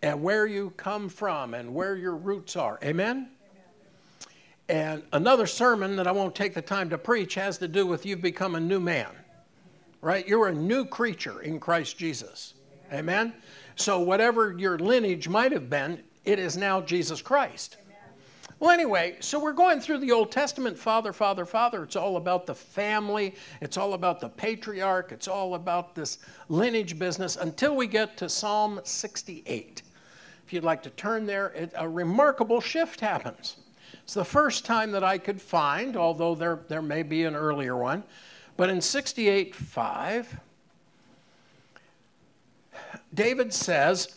and where you come from and where your roots are. Amen? And another sermon that I won't take the time to preach has to do with you've become a new man, right? You're a new creature in Christ Jesus. Amen? So whatever your lineage might have been, it is now Jesus Christ. Well, anyway, so we're going through the Old Testament, father, father, father. It's all about the family. It's all about the patriarch. It's all about this lineage business until we get to Psalm 68. If you'd like to turn there, a remarkable shift happens. It's the first time that I could find, although there may be an earlier one, but in 68:5, David says,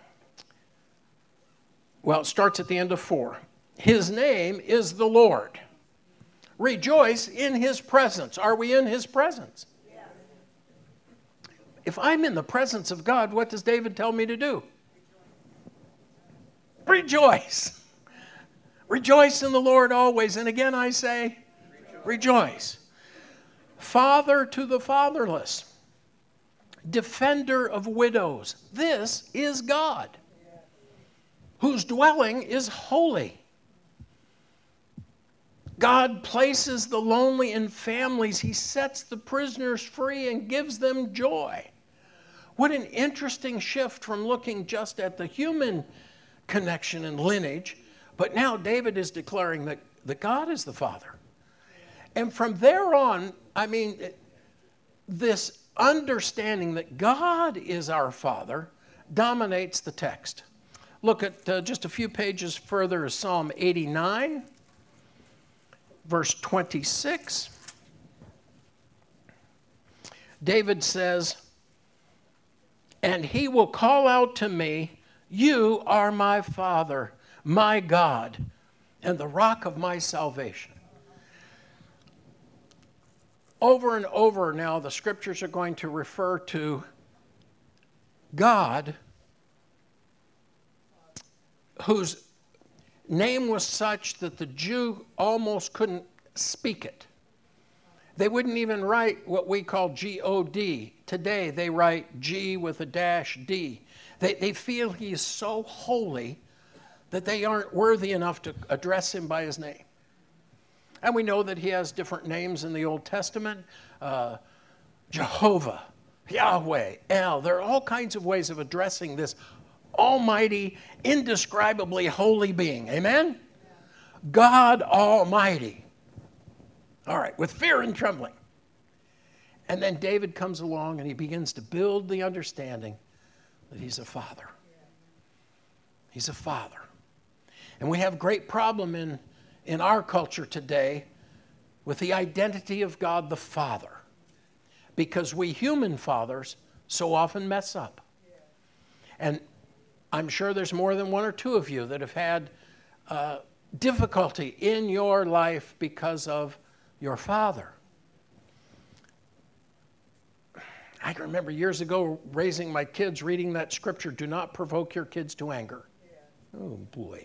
well, it starts at the end of 4. His name is the Lord. Rejoice in his presence. Are we in his presence? Yes. If I'm in the presence of God, what does David tell me to do? Rejoice. Rejoice in the Lord always. And again I say, rejoice. Father to the fatherless. Defender of widows. This is God, whose dwelling is holy. God places the lonely in families. He sets the prisoners free and gives them joy. What an interesting shift from looking just at the human connection and lineage, but now David is declaring that God is the Father. And from there on, I mean, this understanding that God is our Father dominates the text. Look at just a few pages further is Psalm 89. Verse 26, David says, and he will call out to me, you are my Father, my God, and the rock of my salvation. Over and over now, the scriptures are going to refer to God, whose name was such that the Jew almost couldn't speak it. They wouldn't even write what we call G-O-D. Today they write G with a dash D. They feel he is so holy that they aren't worthy enough to address him by his name. And we know that he has different names in the Old Testament. Jehovah, Yahweh, El. There are all kinds of ways of addressing this almighty, indescribably holy being. Amen? God Almighty. All right, with fear and trembling. And then David comes along and he begins to build the understanding that he's a father. He's a father. And we have great problem in our culture today with the identity of God the Father, because we human fathers so often mess up. And I'm sure there's more than one or two of you that have had difficulty in your life because of your father. I can remember years ago raising my kids, reading that scripture, do not provoke your kids to anger. Yeah. Oh, boy.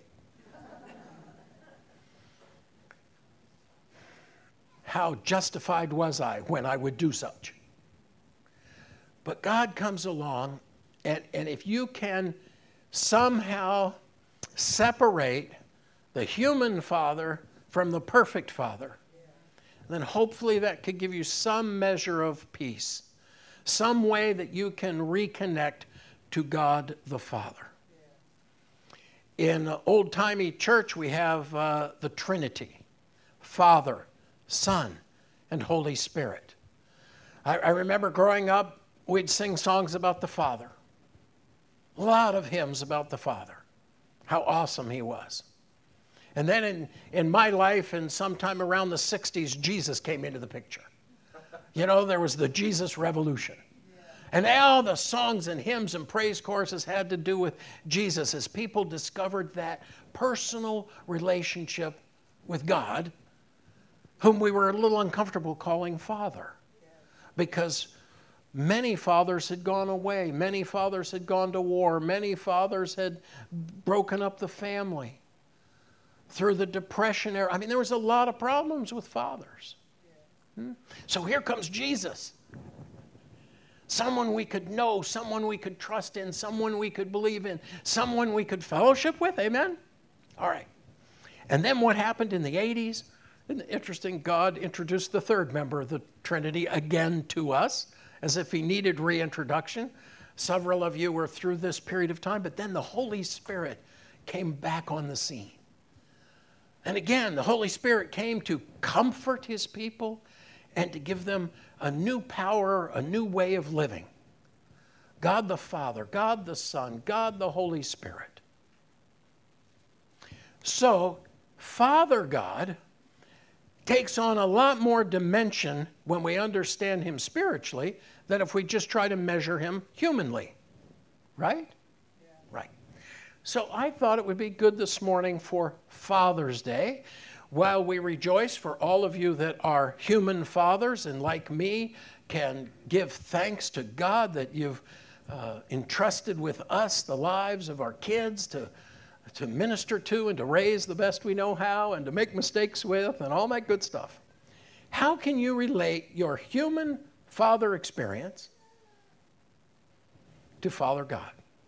How justified was I when I would do such? But God comes along, and if you can somehow separate the human father from the perfect father, then hopefully that could give you some measure of peace, some way that you can reconnect to God the Father. In old-timey church, we have the Trinity, Father, Son, and Holy Spirit. I remember growing up, we'd sing songs about the Father. A lot of hymns about the Father, how awesome he was. And then in my life, and sometime around the 60s, Jesus came into the picture. You know, there was the Jesus Revolution. And all the songs and hymns and praise choruses had to do with Jesus as people discovered that personal relationship with God, whom we were a little uncomfortable calling Father, because many fathers had gone away. Many fathers had gone to war. Many fathers had broken up the family through the Depression era. I mean, there was a lot of problems with fathers. So here comes Jesus. someone we could know, someone we could trust in, someone we could believe in, someone we could fellowship with. Amen? All right. And then what happened in the 80s? Interesting, God introduced the third member of the Trinity again to us, as if he needed reintroduction. Several of you were through this period of time, but then the Holy Spirit came back on the scene. And again, the Holy Spirit came to comfort his people and to give them a new power, a new way of living. God the Father, God the Son, God the Holy Spirit. So, Father God takes on a lot more dimension when we understand him spiritually than if we just try to measure him humanly. Right? Yeah. Right. So I thought it would be good this morning for Father's Day, while we rejoice for all of you that are human fathers and like me can give thanks to God that you've entrusted with us the lives of our kids to minister to and to raise the best we know how and to make mistakes with and all that good stuff. How can you relate your human father experience to Father God?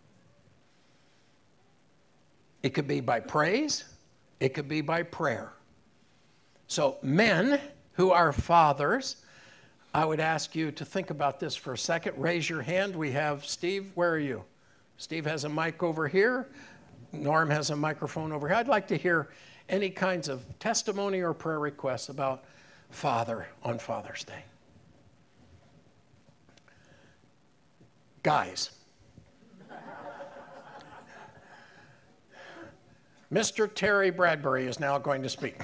It could be by praise. It could be by prayer. So men who are fathers, I would ask you to think about this for a second. Raise your hand. We have Steve. Where are you? Steve has a mic over here. Norm has a microphone over here. I'd like to hear any kinds of testimony or prayer requests about Father on Father's Day. Guys. Mr. Terry Bradbury is now going to speak.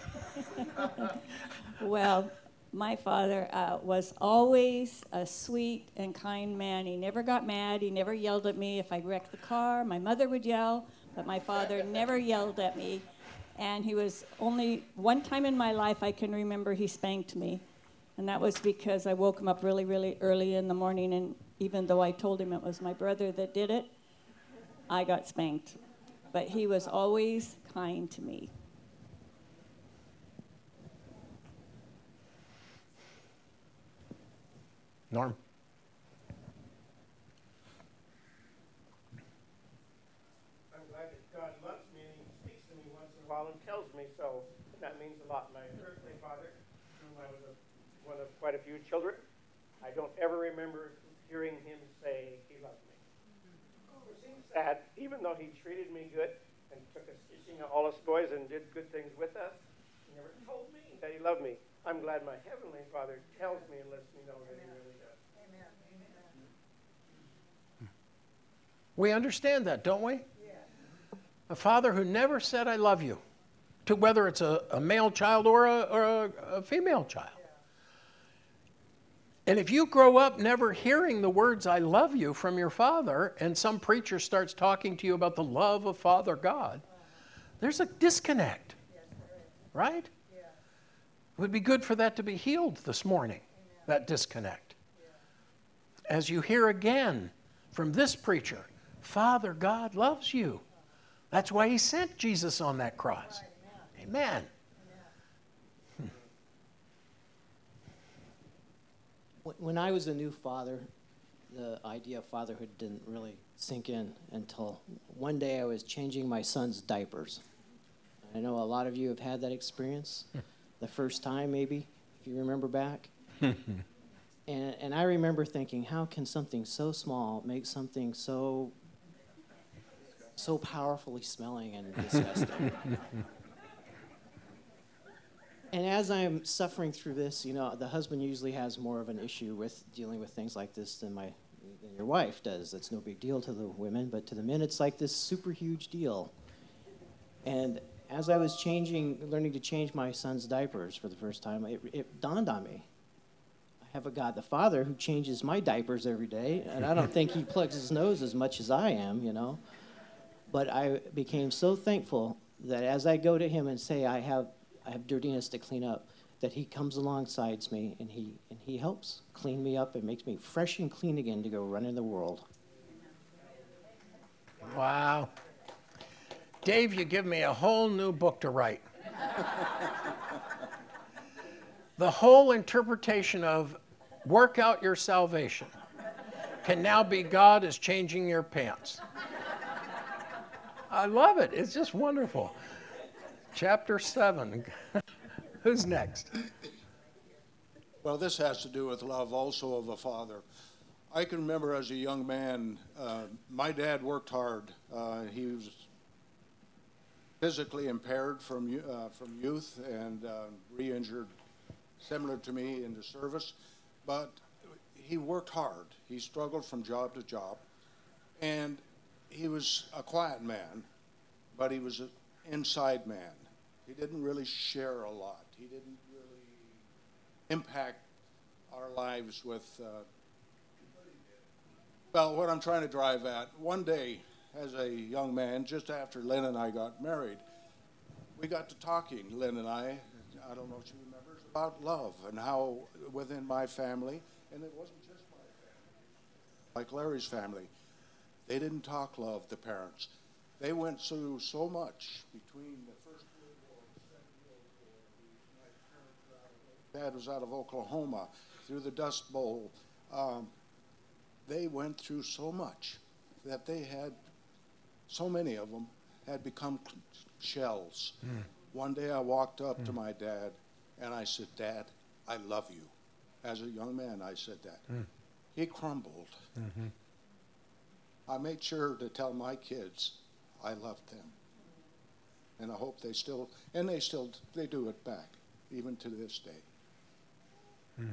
Well, my father was always a sweet and kind man. He never got mad. He never yelled at me. If I wrecked the car, my mother would yell, but my father never yelled at me. And he was only one time in my life I can remember he spanked me. And that was because I woke him up really, really early in the morning. And even though I told him it was my brother that did it, I got spanked. But he was always kind to me. Norm. I'm glad that God loves me and he speaks to me once in a while and tells me so. That means a lot. My earthly father, whom I was one of quite a few children, I don't ever remember hearing him say he loved me. It seems sad, even though he treated me good and took us fishing, all us boys, and did good things with us, he never told me that he loved me. I'm glad my heavenly Father tells me and lets me know that he really does. Amen. We understand that, don't we? Yeah. A father who never said, I love you, to whether it's a male child or a female child. Yeah. And if you grow up never hearing the words, I love you, from your father, and some preacher starts talking to you about the love of Father God, there's a disconnect. Yes, there is. Right? Yeah. It would be good for that to be healed this morning, amen, that disconnect. Yeah. As you hear again from this preacher, Father God loves you. That's why he sent Jesus on that cross. Right, amen. Amen. When I was a new father, the idea of fatherhood didn't really sink in until one day I was changing my son's diapers. I know a lot of you have had that experience, the first time maybe, if you remember back. And I remember thinking, how can something so small make something so powerfully smelling and disgusting? And as I'm suffering through this, you know, the husband usually has more of an issue with dealing with things like this than your wife does. It's no big deal to the women, but to the men, it's like this super huge deal. And as I was learning to change my son's diapers for the first time, it dawned on me. I have a God the Father who changes my diapers every day, and I don't think he plugs his nose as much as I am, you know. But I became so thankful that as I go to him and say I have dirtiness to clean up, that he comes alongside me and he helps clean me up and makes me fresh and clean again to go run in the world. Wow. Dave, you give me a whole new book to write. The whole interpretation of work out your salvation. can now be God is changing your pants. I love it. It's just wonderful. Chapter 7. Who's next? Well, this has to do with love also of a father. I can remember as a young man, my dad worked hard. He was physically impaired from youth and re-injured, similar to me in the service. But he worked hard. He struggled from job to job. And he was a quiet man, but he was an inside man. He didn't really share a lot. He didn't really impact our lives with... Well, what I'm trying to drive at, one day as a young man, just after Lynn and I got married, we got to talking, Lynn and I don't know if she remembers, about love and how within my family, and it wasn't just my family, like Larry's family, they didn't talk love, the parents. They went through so much between the First World War and the Second World War. My dad was out of Oklahoma, through the Dust Bowl. They went through so much that they had, so many of them had become shells. One day I walked up to my dad and I said, "Dad, I love you." As a young man, I said that. He crumbled. I made sure to tell my kids I loved them. And I hope they do it back, even to this day.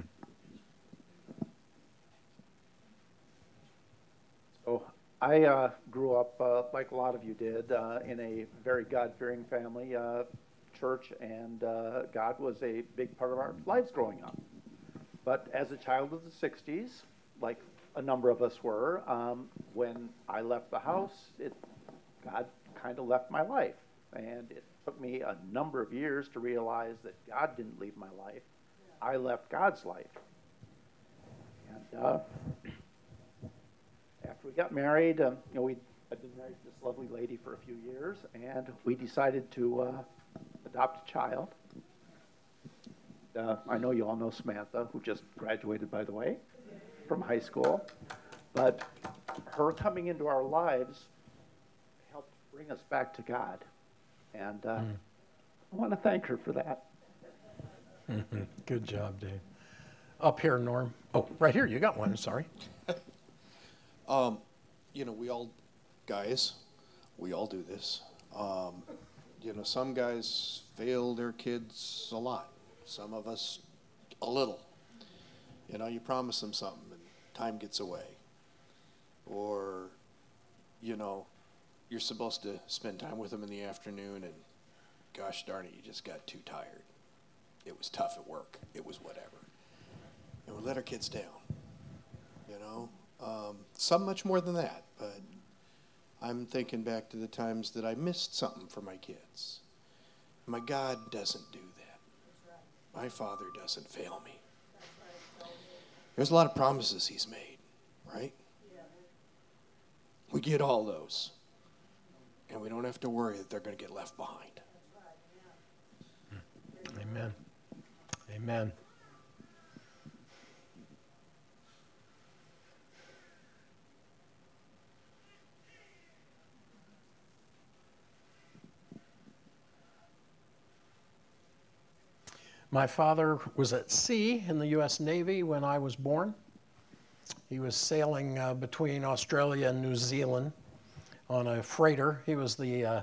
So I grew up, like a lot of you did, in a very God-fearing family, church, and God was a big part of our lives growing up. But as a child of the 60s, like a number of us were, when I left the house, God kind of left my life. And it took me a number of years to realize that God didn't leave my life. I left God's life. And after we got married, I'd been married to this lovely lady for a few years, and we decided to adopt a child. I know you all know Samantha, who just graduated, by the way, from high school. But her coming into our lives helped bring us back to God. And I want to thank her for that. Good job, Dave. Up here, Norm. Oh, right here. You got one. Sorry. We all, guys, we all do this. Some guys fail their kids a lot. Some of us a little. You promise them something and time gets away. Or, you're supposed to spend time with them in the afternoon and gosh darn it, you just got too tired. It was tough at work. It was whatever. And we let our kids down, Some much more than that, but I'm thinking back to the times that I missed something for my kids. My God doesn't do that. My Father doesn't fail me. There's a lot of promises He's made, right? We get all those. And we don't have to worry that they're going to get left behind. Amen. Amen. My father was at sea in the U.S. Navy when I was born. He was sailing between Australia and New Zealand on a freighter. He was the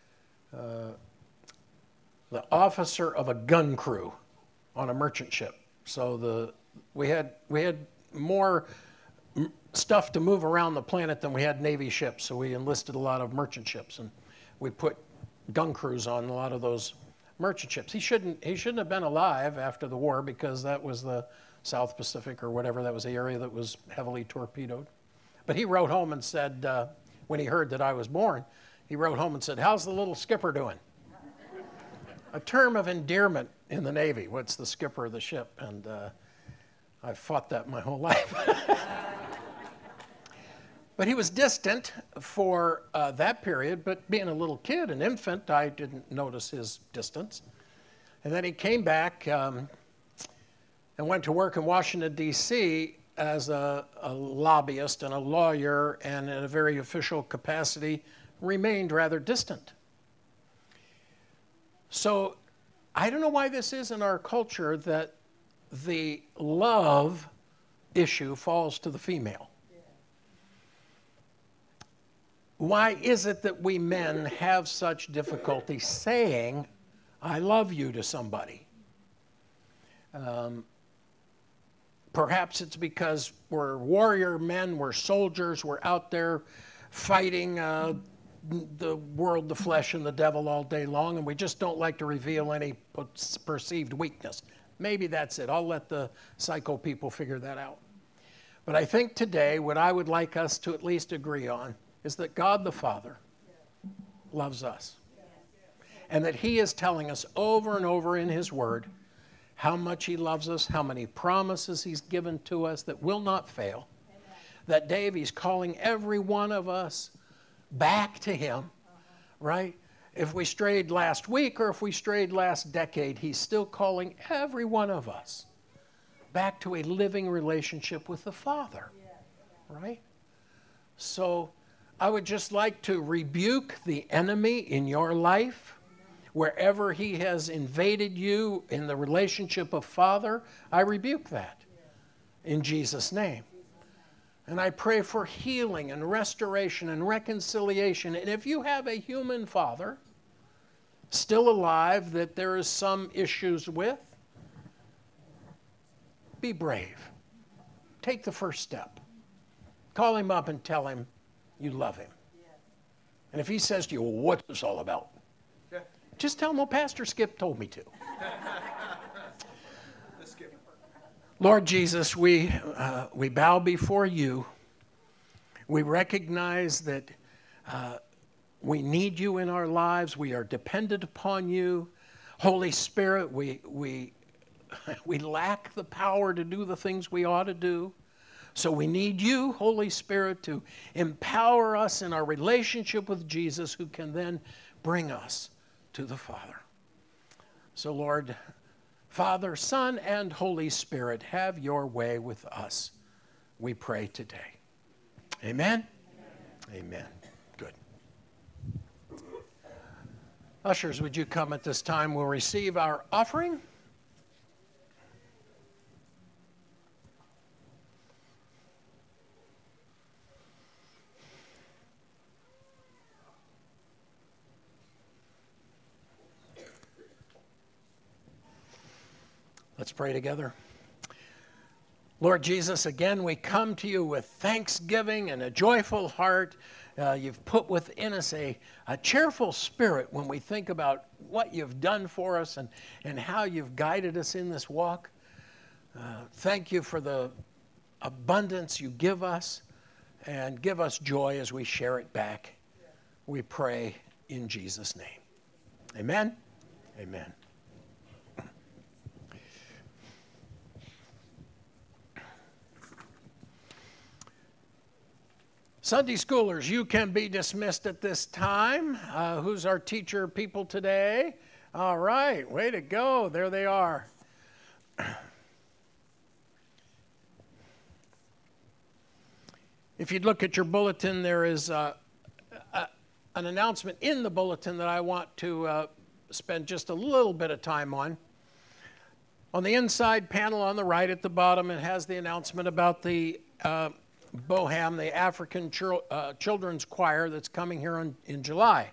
officer of a gun crew on a merchant ship. So we had more stuff to move around the planet than we had Navy ships. So we enlisted a lot of merchant ships, and we put gun crews on a lot of those merchant ships. He shouldn't have been alive after the war because that was the South Pacific or whatever. That was the area that was heavily torpedoed. But he wrote home and said, when he heard that I was born, he wrote home and said, "How's the little skipper doing?" A term of endearment in the Navy. What's the skipper of the ship? And I've fought that my whole life. But he was distant for that period, but being a little kid, an infant, I didn't notice his distance. And then he came back and went to work in Washington, D.C. as a lobbyist and a lawyer and in a very official capacity, remained rather distant. So I don't know why this is in our culture that the love issue falls to the female. Why is it that we men have such difficulty saying, I love you to somebody? Perhaps it's because we're warrior men, we're soldiers, we're out there fighting the world, the flesh, and the devil all day long, and we just don't like to reveal any perceived weakness. Maybe that's it. I'll let the psycho people figure that out. But I think today what I would like us to at least agree on is that God the Father loves us. And that He is telling us over and over in His Word how much He loves us, how many promises He's given to us that will not fail. That Dave, He's calling every one of us back to Him, right? If we strayed last week or if we strayed last decade, He's still calling every one of us back to a living relationship with the Father, right? So I would just like to rebuke the enemy in your life. Wherever he has invaded you in the relationship of Father, I rebuke that in Jesus' name. And I pray for healing and restoration and reconciliation. And if you have a human father still alive that there is some issues with, be brave. Take the first step. Call him up and tell him you love him. And if he says to you, well, what's this all about? Just tell him, well, Pastor Skip told me to. Lord Jesus, we bow before you. We recognize that we need you in our lives. We are dependent upon you. Holy Spirit, we lack the power to do the things we ought to do. So we need you, Holy Spirit, to empower us in our relationship with Jesus, who can then bring us to the Father. So Lord, Father, Son, and Holy Spirit, have your way with us, we pray today. Amen? Amen. Good. Ushers, would you come at this time? We'll receive our offering. Let's pray together. Lord Jesus, again, we come to you with thanksgiving and a joyful heart. You've put within us a cheerful spirit when we think about what you've done for us and how you've guided us in this walk. Thank you for the abundance you give us, and give us joy as we share it back. We pray in Jesus' name. Amen? Amen. Sunday schoolers, you can be dismissed at this time. Who's our teacher people today? All right, way to go. There they are. If you'd look at your bulletin, there is an announcement in the bulletin that I want to spend just a little bit of time on. On the inside panel on the right at the bottom, it has the announcement about the Boham, the African Children's Choir that's coming here in July.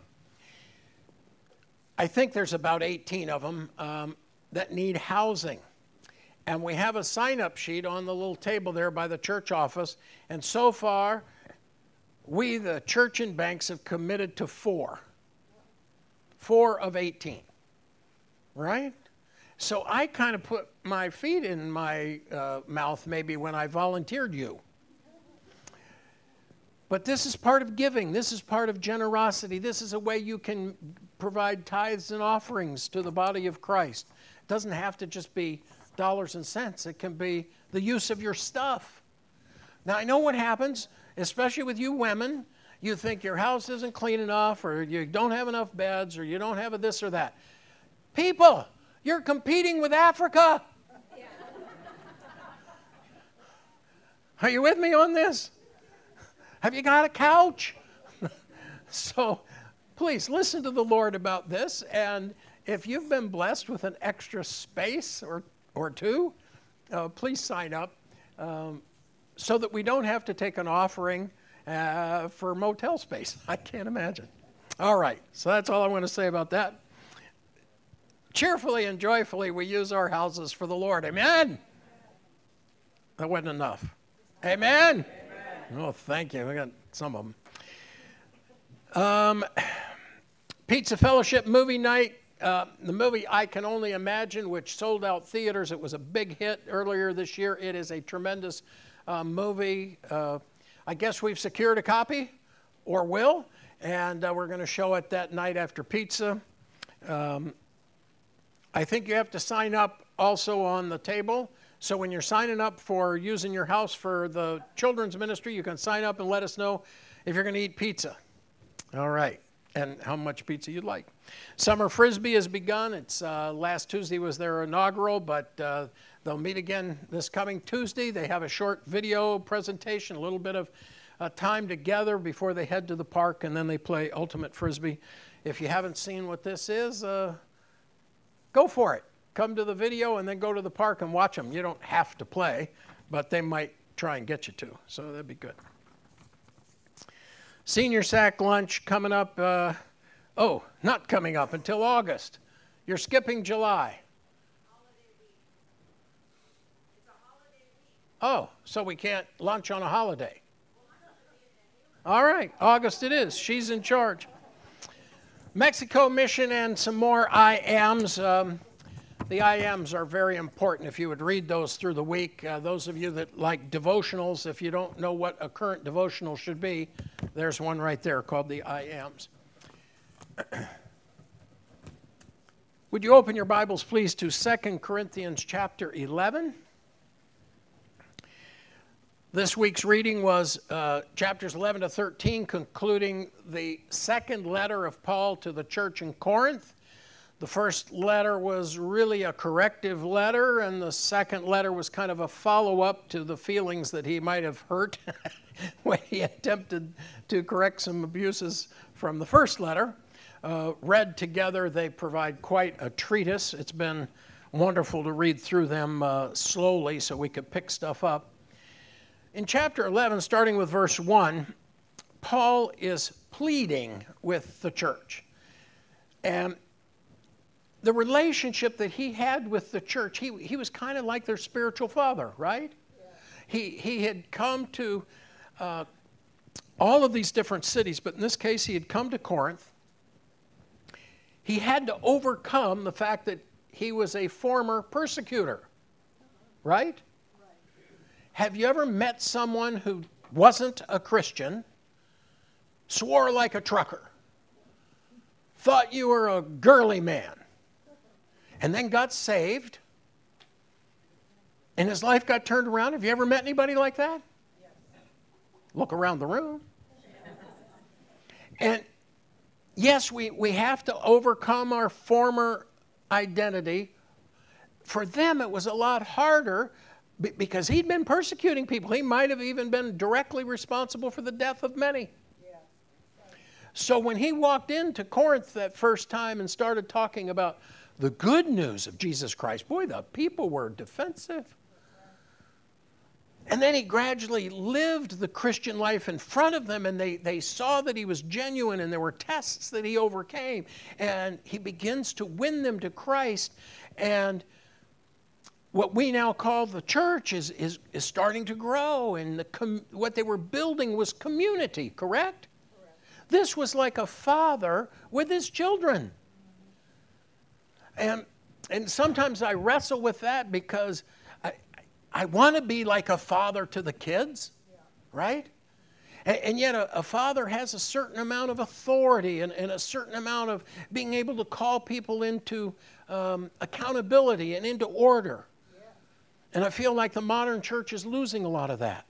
I think there's about 18 of them that need housing. And we have a sign-up sheet on the little table there by the church office. And so far, we, the church in Banks, have committed to 4. 4 of 18. Right? So I kind of put my feet in my mouth maybe when I volunteered you. But this is part of giving. This is part of generosity. This is a way you can provide tithes and offerings to the body of Christ. It doesn't have to just be dollars and cents. It can be the use of your stuff. Now, I know what happens, especially with you women. You think your house isn't clean enough, or you don't have enough beds, or you don't have a this or that. People, you're competing with Africa. Are you with me on this? Have you got a couch? So please listen to the Lord about this. And if you've been blessed with an extra space or two, please sign up so that we don't have to take an offering for motel space. I can't imagine. All right, so that's all I want to say about that. Cheerfully and joyfully we use our houses for the Lord. Amen? That wasn't enough. Amen? Oh, thank you. I got some of them. Pizza Fellowship movie night. The movie I Can Only Imagine, which sold out theaters. It was a big hit earlier this year. It is a tremendous movie. I guess we've secured a copy, or will, and we're going to show it that night after pizza. I think you have to sign up also on the table. So when you're signing up for using your house for the children's ministry, you can sign up and let us know if you're going to eat pizza. All right. And how much pizza you'd like. Summer Frisbee has begun. It's last Tuesday was their inaugural, but they'll meet again this coming Tuesday. They have a short video presentation, a little bit of time together before they head to the park, and then they play Ultimate Frisbee. If you haven't seen what this is, go for it. Come to the video and then go to the park and watch them. You don't have to play, but they might try and get you to, so that'd be good. Senior Sack lunch coming up, not coming up until August. You're skipping July. Holiday week. It's a holiday week. Oh, so we can't lunch on a holiday. All right, August it is. She's in charge. Mexico Mission and some more I Ams. The I Ams are very important. If you would read those through the week, those of you that like devotionals, if you don't know what a current devotional should be, there's one right there called the I Ams. Would you open your Bibles, please, to 2 Corinthians chapter 11? This week's reading was chapters 11 to 13, concluding the second letter of Paul to the church in Corinth. The first letter was really a corrective letter, and the second letter was kind of a follow-up to the feelings that he might have hurt when he attempted to correct some abuses from the first letter. Read together, they provide quite a treatise. It's been wonderful to read through them slowly so we could pick stuff up. In chapter 11, starting with verse 1, Paul is pleading with the church. And the relationship that he had with the church, he was kind of like their spiritual father, right? Yeah. He had come to all of these different cities, but in this case he had come to Corinth. He had to overcome the fact that he was a former persecutor, right? Have you ever met someone who wasn't a Christian, swore like a trucker, thought you were a girly man, and then got saved, and his life got turned around? Have you ever met anybody like that? Yes. Look around the room. And yes, we have to overcome our former identity. For them, it was a lot harder because he'd been persecuting people. He might have even been directly responsible for the death of many. Yeah. So when he walked into Corinth that first time and started talking about the good news of Jesus Christ, boy, the people were defensive. And then he gradually lived the Christian life in front of them, and they saw that he was genuine, and there were tests that he overcame. And he begins to win them to Christ. And what we now call the church is starting to grow, and what they were building was community, correct? This was like a father with his children. And sometimes I wrestle with that because I want to be like a father to the kids, right? And yet a father has a certain amount of authority and a certain amount of being able to call people into accountability and into order. And I feel like the modern church is losing a lot of that.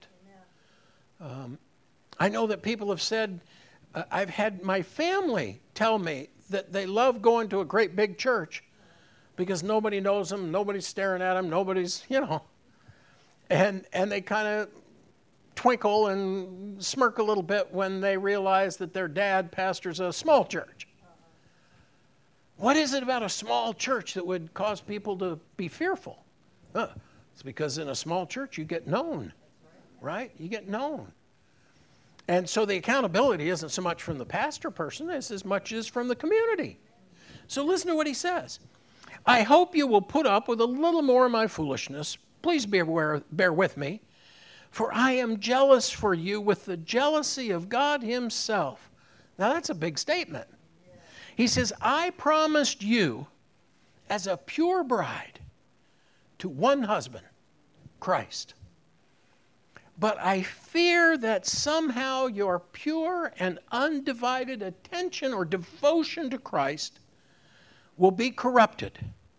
I know that people have said, I've had my family tell me that they love going to a great big church because nobody knows them, nobody's staring at them, nobody's, and they kind of twinkle and smirk a little bit when they realize that their dad pastors a small church. What is it about a small church that would cause people to be fearful? It's because in a small church you get known, right? You get known. And so the accountability isn't so much from the pastor person as much as from the community. So listen to what he says. I hope you will put up with a little more of my foolishness. Please bear with me. For I am jealous for you with the jealousy of God himself. Now that's a big statement. He says, I promised you as a pure bride to one husband, Christ. But I fear that somehow your pure and undivided attention or devotion to Christ will be corrupted,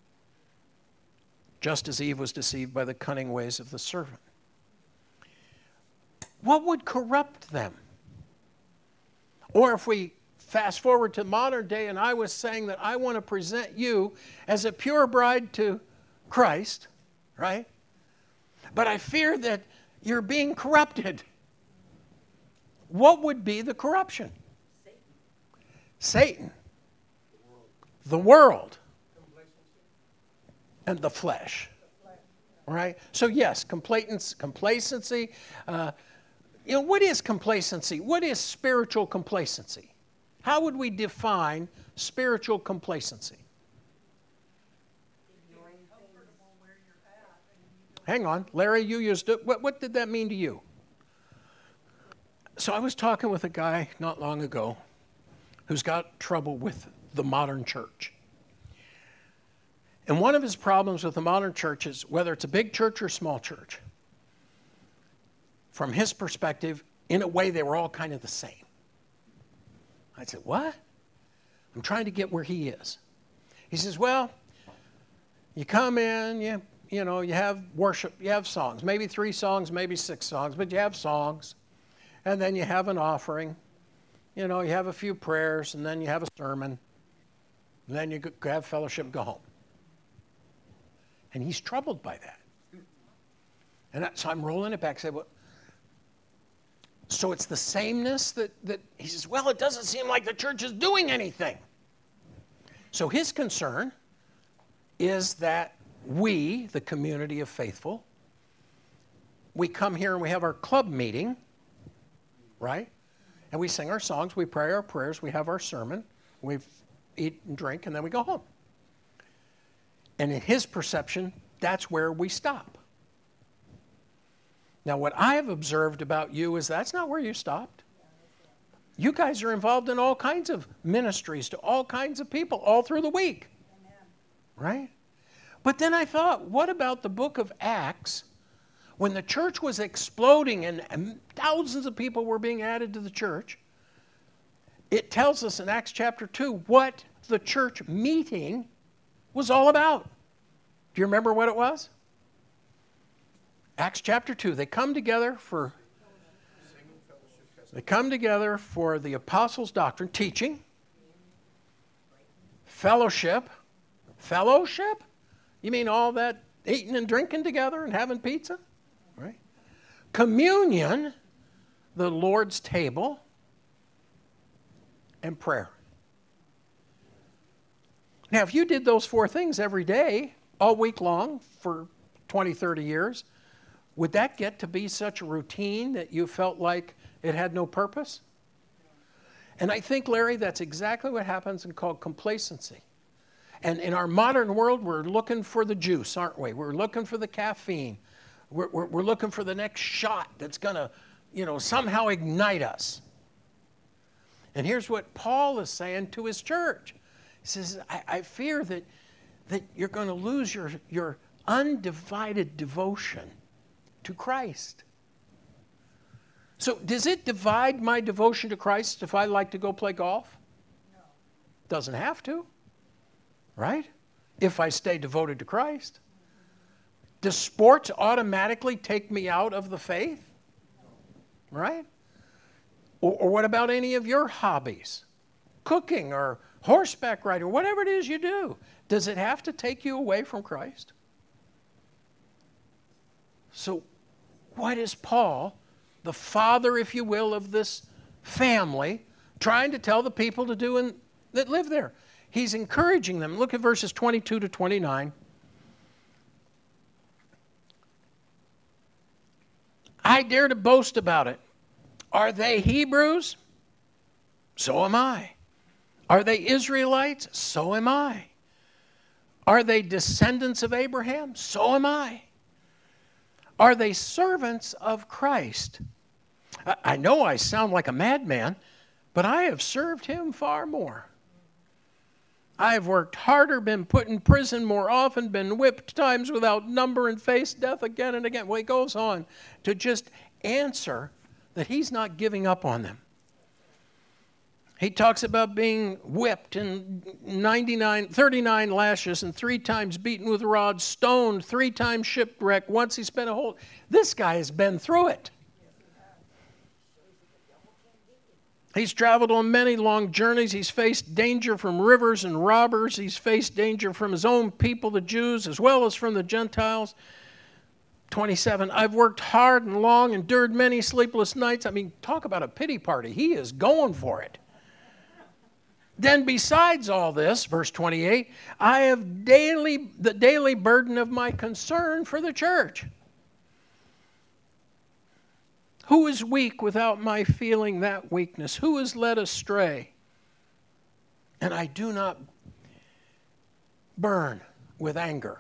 just as Eve was deceived by the cunning ways of the serpent. What would corrupt them? Or if we fast forward to modern day and I was saying that I want to present you as a pure bride to Christ, right? But I fear that you're being corrupted. What would be the corruption? Satan. The world. And the flesh. Right? So yes, complacency. What is complacency? What is spiritual complacency? How would we define spiritual complacency? Hang on, Larry, you used it. What did that mean to you? So I was talking with a guy not long ago who's got trouble with the modern church. And one of his problems with the modern church is whether it's a big church or small church. From his perspective, in a way, they were all kind of the same. I said, what? I'm trying to get where he is. He says, well, you come in, you have worship, you have songs, maybe 3 songs, maybe 6 songs, but you have songs. And then you have an offering. You have a few prayers, and then you have a sermon. And then you have fellowship, go home. And he's troubled by that. And so I'm rolling it back. Say, well, so it's the sameness that he says, well, it doesn't seem like the church is doing anything. So his concern is that we, the community of faithful, we come here and we have our club meeting, right? And we sing our songs, we pray our prayers, we have our sermon, we eat and drink, and then we go home. And in his perception, that's where we stop. Now, what I have observed about you is that's not where you stopped. You guys are involved in all kinds of ministries to all kinds of people all through the week. Amen. Right? But then I thought, what about the book of Acts? When the church was exploding and thousands of people were being added to the church, it tells us in Acts chapter 2 what the church meeting was all about. Do you remember what it was? Acts chapter 2. They come together for the apostles' doctrine, teaching, fellowship. Fellowship? You mean all that eating and drinking together and having pizza? Right? Communion, the Lord's table, and prayer. Now, if you did those 4 things every day, all week long, for 20, 30 years, would that get to be such a routine that you felt like it had no purpose? And I think, Larry, that's exactly what happens in called complacency. And in our modern world, we're looking for the juice, aren't we? We're looking for the caffeine. We're looking for the next shot that's going to, somehow ignite us. And here's what Paul is saying to his church. He says, I fear that you're going to lose your undivided devotion to Christ. So does it divide my devotion to Christ if I like to go play golf? No. Doesn't have to, right? If I stay devoted to Christ. Does sports automatically take me out of the faith? Right? Or what about any of your hobbies? Cooking or horseback riding, or whatever it is you do. Does it have to take you away from Christ? So what is Paul the father, if you will, of this family, trying to tell the people to do that live there. He's encouraging them. Look at verses 22 to 29. I dare to boast about it. Are they Hebrews? So am I. Are they Israelites? So am I. Are they descendants of Abraham? So am I. Are they servants of Christ? I know I sound like a madman, but I have served him far more. I have worked harder, been put in prison more often, been whipped times without number, and faced death again and again. Well, he goes on to just answer that he's not giving up on them. He talks about being whipped and 39 lashes and 3 times beaten with rods, stoned, 3 times shipwrecked. Once he spent a whole... This guy has been through it. He's traveled on many long journeys. He's faced danger from rivers and robbers. He's faced danger from his own people, the Jews, as well as from the Gentiles. 27, I've worked hard and long, endured many sleepless nights. I mean, talk about a pity party. He is going for it. Then besides all this, verse 28, I have the daily burden of my concern for the church. Who is weak without my feeling that weakness? Who is led astray? And I do not burn with anger.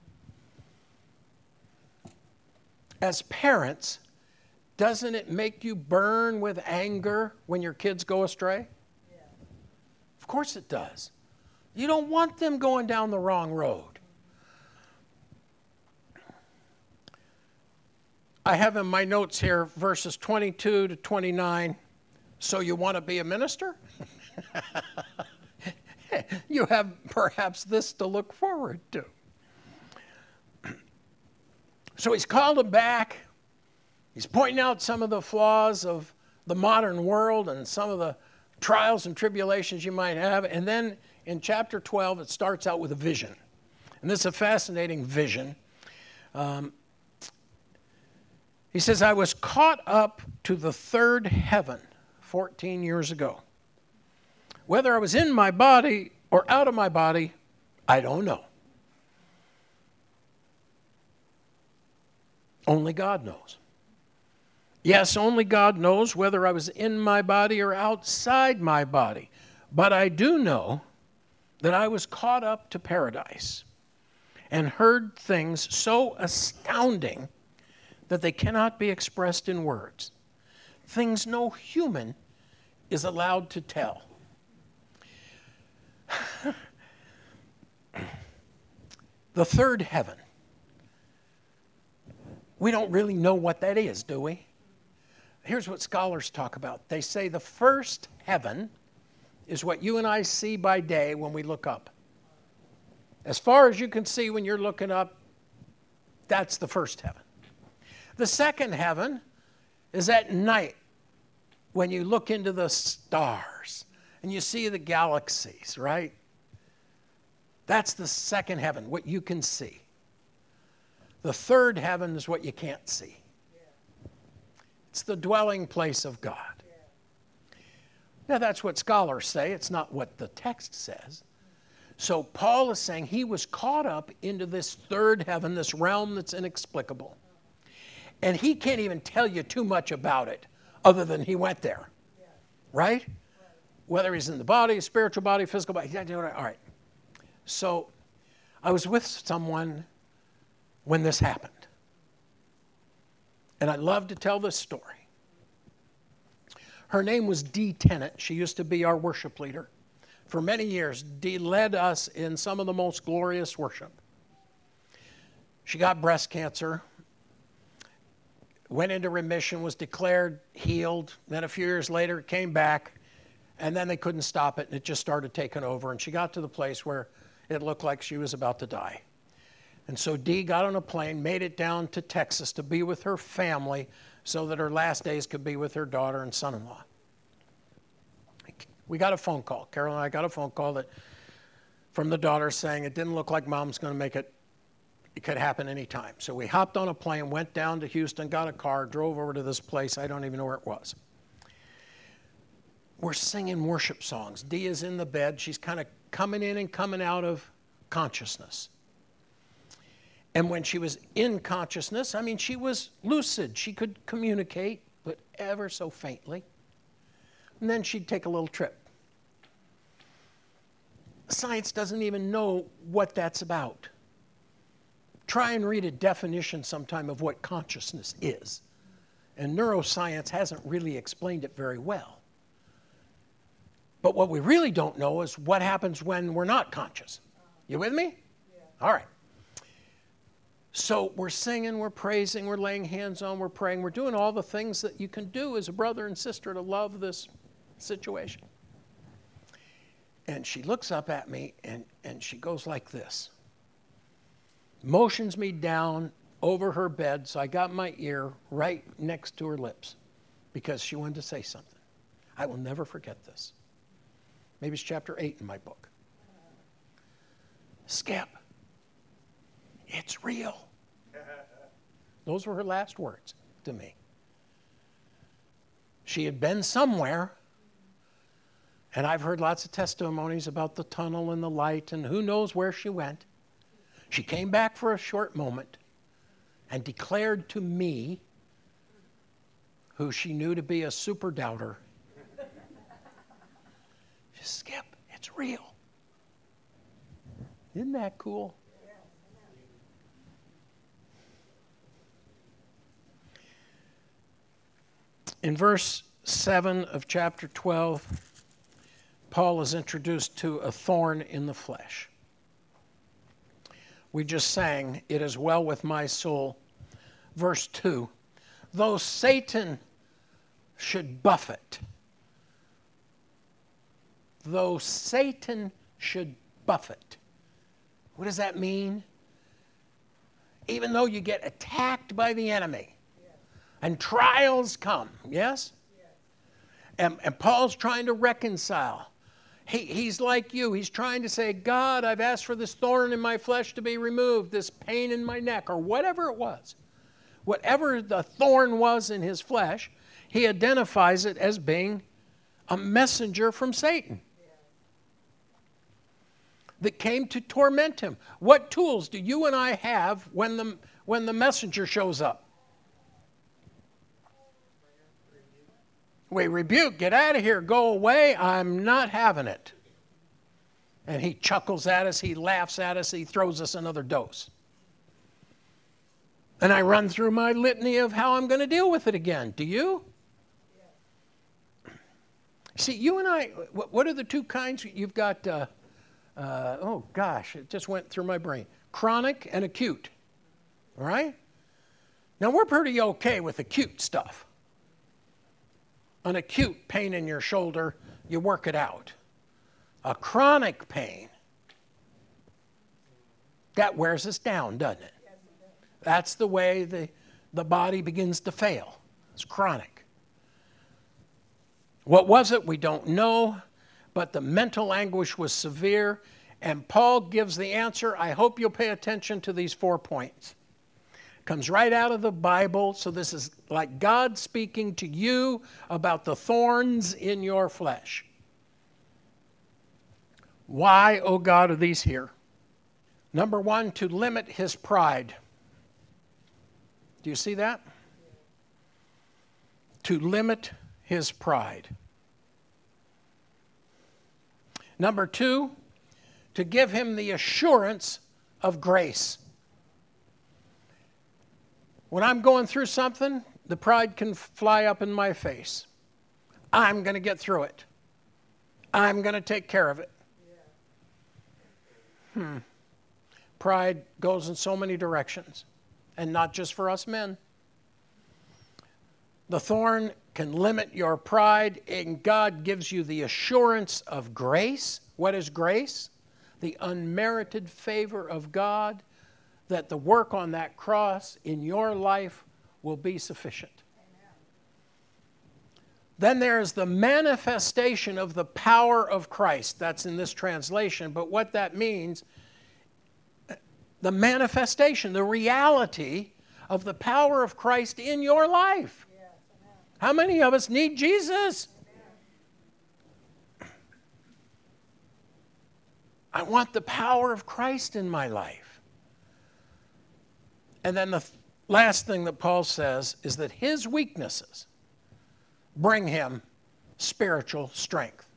As parents, doesn't it make you burn with anger when your kids go astray? Yeah. Of course it does. You don't want them going down the wrong road. I have in my notes here verses 22 to 29. So you want to be a minister? You have perhaps this to look forward to. So he's called them back. He's pointing out some of the flaws of the modern world and some of the trials and tribulations you might have. And then in chapter 12, it starts out with a vision. And this is a fascinating vision. He says, I was caught up to the third heaven 14 years ago. Whether I was in my body or out of my body, I don't know. Only God knows. Yes, only God knows whether I was in my body or outside my body. But I do know that I was caught up to paradise and heard things so astounding that they cannot be expressed in words. Things no human is allowed to tell. The third heaven. We don't really know what that is, do we? Here's what scholars talk about. They say the first heaven is what you and I see by day when we look up. As far as you can see when you're looking up, that's the first heaven. The second heaven is at night when you look into the stars and you see the galaxies, right? That's the second heaven, what you can see. The third heaven is what you can't see. It's the dwelling place of God. Now, that's what scholars say. It's not what the text says. So Paul is saying he was caught up into this third heaven, this realm that's inexplicable. And he can't even tell you too much about it other than he went there. Right? Whether he's in the body, spiritual body, physical body. All right. So I was with someone when this happened. And I love to tell this story. Her name was Dee Tennant. She used to be our worship leader. For many years, Dee led us in some of the most glorious worship. She got breast cancer, went into remission, was declared healed. Then a few years later, it came back, and then they couldn't stop it, and it just started taking over. And she got to the place where it looked like she was about to die. And so Dee got on a plane, made it down to Texas to be with her family so that her last days could be with her daughter and son-in-law. We got a phone call. Carol and I got a phone call from the daughter saying it didn't look like Mom's going to make it it could happen anytime. So we hopped on a plane, went down to Houston, got a car, drove over to this place. I don't even know where it was. We're singing worship songs. Dia's in the bed. She's kind of coming in and coming out of consciousness. And when she was in consciousness, I mean, she was lucid. She could communicate, but ever so faintly. And then she'd take a little trip. Science doesn't even know what that's about. Try and read a definition sometime of what consciousness is. And neuroscience hasn't really explained it very well. But what we really don't know is what happens when we're not conscious. You with me? Yeah. All right. So we're singing, we're praising, we're laying hands on, we're praying, we're doing all the things that you can do as a brother and sister to love this situation. And she looks up at me and she goes like this. Motions me down over her bed, so I got my ear right next to her lips because she wanted to say something. I will never forget this. Maybe it's chapter 8 in my book. Skip, it's real. Those were her last words to me. She had been somewhere, and I've heard lots of testimonies about the tunnel and the light, and who knows where she went. She came back for a short moment and declared to me, who she knew to be a super doubter, Skip, it's real. Isn't that cool? In verse 7 of chapter 12, Paul is introduced to a thorn in the flesh. We just sang, "It is well with my soul." Verse 2, though Satan should buffet. Though Satan should buffet. What does that mean? Even though you get attacked by the enemy and trials come, yes? And Paul's trying to reconcile. He's like you. He's trying to say, God, I've asked for this thorn in my flesh to be removed, this pain in my neck, or whatever it was. Whatever the thorn was in his flesh, he identifies it as being a messenger from Satan that came to torment him. What tools do you and I have when the messenger shows up? We rebuke, get out of here, go away, I'm not having it. And he chuckles at us, he laughs at us, he throws us another dose. And I run through my litany of how I'm going to deal with it again. Do you? See, you and I, what are the two kinds? You've got, oh gosh, it just went through my brain. Chronic and acute, all right? Now, we're pretty okay with acute stuff. An acute pain in your shoulder, you work it out. A chronic pain, that wears us down, doesn't it? That's the way the body begins to fail. It's chronic. What was it? We don't know, but the mental anguish was severe, and Paul gives the answer. I hope you'll pay attention to these 4 points. Comes right out of the Bible, so this is like God speaking to you about the thorns in your flesh. Why, oh God, are these here? Number 1, to limit his pride. Do you see that? To limit his pride. Number 2, to give him the assurance of grace. When I'm going through something, the pride can fly up in my face. I'm going to get through it. I'm going to take care of it. Pride goes in so many directions, and not just for us men. The thorn can limit your pride, and God gives you the assurance of grace. What is grace? The unmerited favor of God, that the work on that cross in your life will be sufficient. Amen. Then there's the manifestation of the power of Christ. That's in this translation, but what that means, the manifestation, the reality of the power of Christ in your life. How many of us need Jesus? I want the power of Christ in my life. And then the last thing that Paul says is that his weaknesses bring him spiritual strength.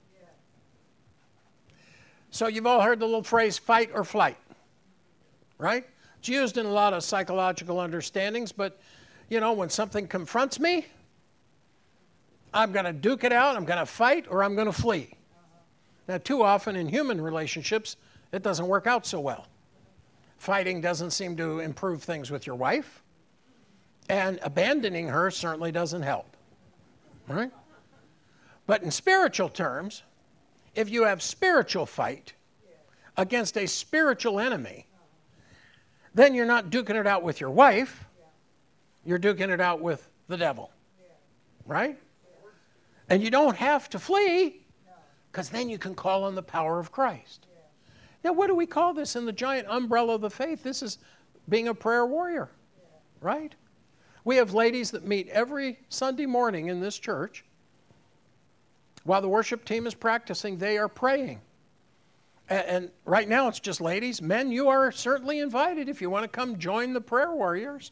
So you've all heard the little phrase, fight or flight, right? It's used in a lot of psychological understandings, but, you know, when something confronts me, I'm going to duke it out, I'm going to fight, or I'm going to flee. Now, too often in human relationships, it doesn't work out so well. Fighting doesn't seem to improve things with your wife, and abandoning her certainly doesn't help, right? But in spiritual terms, if you have spiritual fight against a spiritual enemy, then you're not duking it out with your wife, you're duking it out with the devil, right? And you don't have to flee, because then you can call on the power of Christ. Now, what do we call this in the giant umbrella of the faith? This is being a prayer warrior, right? We have ladies that meet every Sunday morning in this church. While the worship team is practicing, they are praying. And right now it's just ladies. Men, you are certainly invited if you want to come join the prayer warriors.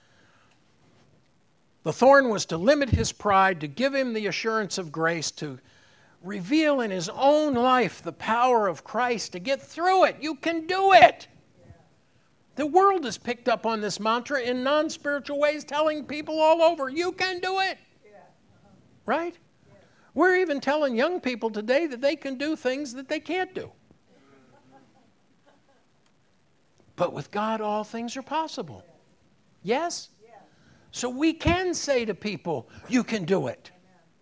The thorn was to limit his pride, to give him the assurance of grace, to reveal in his own life the power of Christ, to get through it. You can do it. The world has picked up on this mantra in non-spiritual ways, telling people all over, you can do it. Right? We're even telling young people today that they can do things that they can't do. But with God, all things are possible. Yes? So we can say to people, you can do it.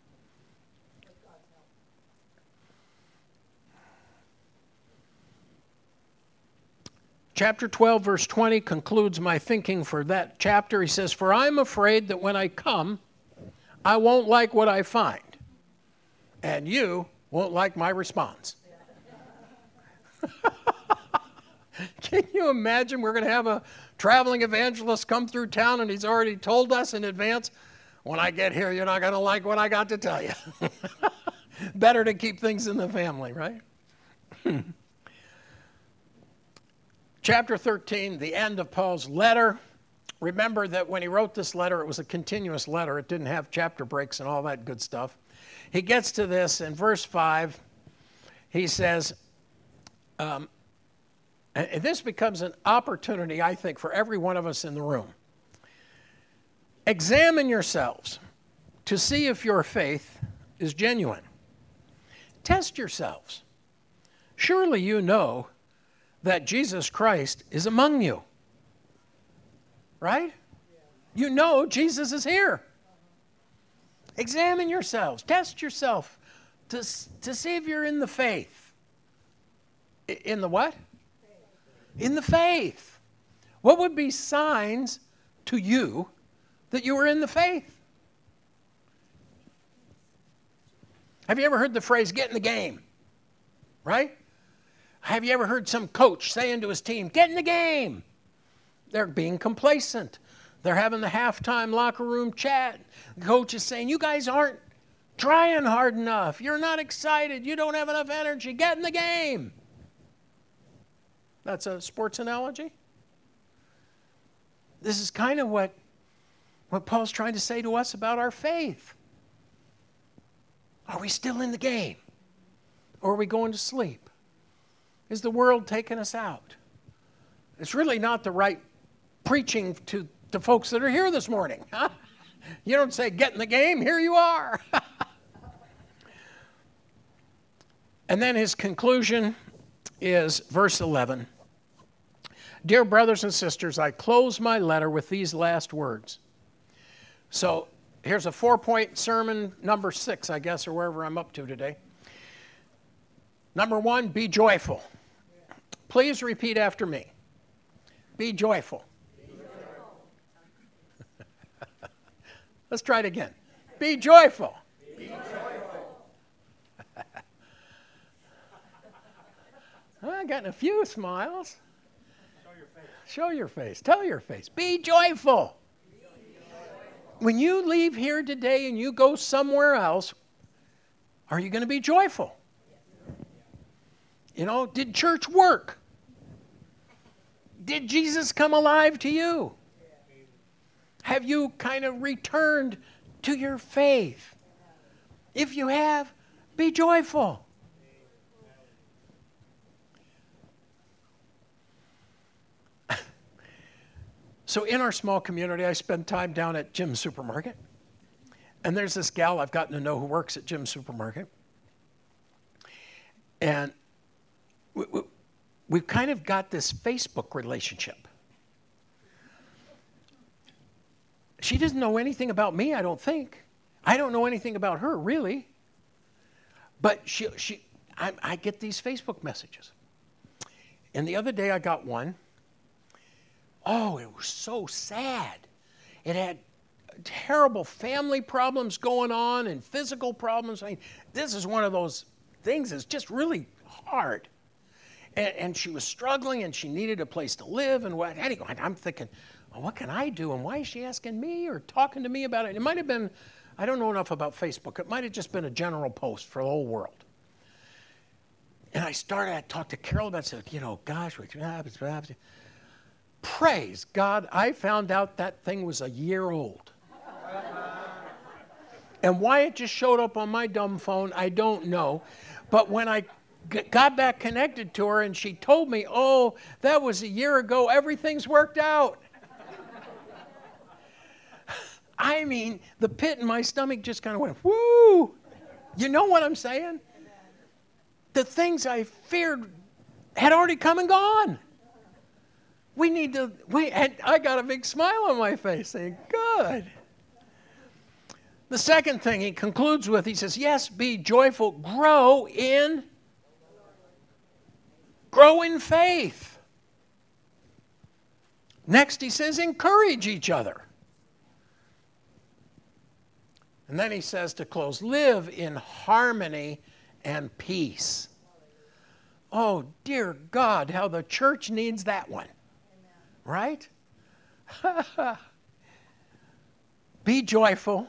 Chapter 12, verse 20 concludes my thinking for that chapter. He says, for I'm afraid that when I come, I won't like what I find, and you won't like my response. Can you imagine we're going to have a traveling evangelist come through town and he's already told us in advance, when I get here, you're not going to like what I got to tell you. Better to keep things in the family, right? Chapter 13, the end of Paul's letter. Remember that when he wrote this letter, it was a continuous letter. It didn't have chapter breaks and all that good stuff. He gets to this in verse 5. He says, and this becomes an opportunity, I think, for every one of us in the room. Examine yourselves to see if your faith is genuine. Test yourselves. Surely you know that Jesus Christ is among you. Right? You know Jesus is here. Examine yourselves. Test yourself to see if you're in the faith. In the what? In the faith. What would be signs to you that you were in the faith? Have you ever heard the phrase, get in the game? Right? Have you ever heard some coach saying to his team, get in the game? They're being complacent. They're having the halftime locker room chat. The coach is saying, you guys aren't trying hard enough. You're not excited. You don't have enough energy. Get in the game. That's a sports analogy. This is kind of what Paul's trying to say to us about our faith. Are we still in the game? Or are we going to sleep? Is the world taking us out? It's really not the right preaching to folks that are here this morning. Huh? You don't say, get in the game, here you are. And then his conclusion is verse 11. Dear brothers and sisters, I close my letter with these last words. So here's a 4-point sermon, number 6, I guess, or wherever I'm up to today. Number 1, be joyful. Please repeat after me. Be joyful. Let's try it again. Be joyful. Be joyful. I've gotten a few smiles. Show your face. Tell your face. Be joyful. When you leave here today and you go somewhere else, are you going to be joyful? You know, did church work? Did Jesus come alive to you? Have you kind of returned to your faith? If you have, be joyful. So in our small community, I spend time down at Jim's Supermarket. And there's this gal I've gotten to know who works at Jim's Supermarket. And we've kind of got this Facebook relationship. She doesn't know anything about me, I don't think. I don't know anything about her, really. But I get these Facebook messages. And the other day I got one. Oh, it was so sad. It had terrible family problems going on and physical problems. I mean, this is one of those things that's just really hard. And she was struggling and she needed a place to live and what. Anyway, I'm thinking, well, what can I do? And why is she asking me or talking to me about it? It might have been, I don't know enough about Facebook. It might have just been a general post for the whole world. And I talked to Carol about it. I said, you know, gosh, praise God, I found out that thing was a year old. And why it just showed up on my dumb phone, I don't know. But when I got back connected to her and she told me, oh, that was a year ago, everything's worked out. I mean, the pit in my stomach just kind of went, whoo! You know what I'm saying? The things I feared had already come and gone. And I got a big smile on my face saying, good. The second thing he concludes with, he says, yes, be joyful, grow in faith. Next he says, encourage each other. And then he says to close, live in harmony and peace. Oh, dear God, how the church needs that one. Right? Be joyful.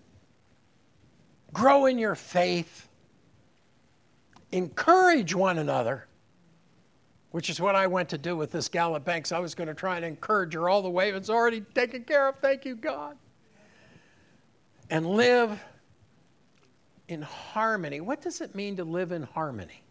Grow in your faith. Encourage one another, which is what I went to do with this gal at Banks. I was going to try and encourage her all the way. It's already taken care of. Thank you, God. And live in harmony. What does it mean to live in harmony?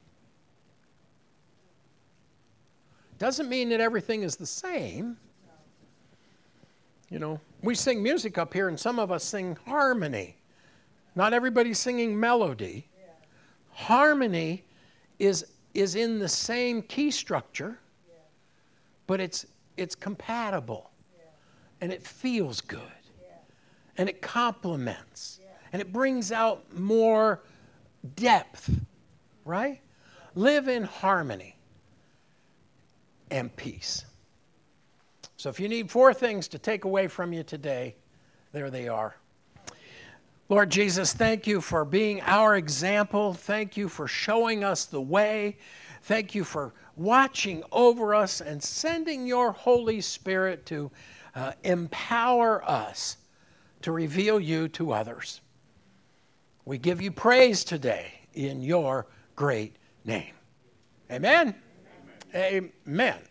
Doesn't mean that everything is the same. You know, we sing music up here and some of us sing harmony. Not everybody's singing melody. Yeah. Harmony is in the same key structure, yeah, but it's compatible, yeah, and it feels good, yeah, and it complements, yeah, and it brings out more depth, right? Live in harmony and peace. So if you need 4 things to take away from you today, there they are. Lord Jesus, thank you for being our example. Thank you for showing us the way. Thank you for watching over us and sending your Holy Spirit to empower us to reveal you to others. We give you praise today in your great name. Amen. Amen. Amen.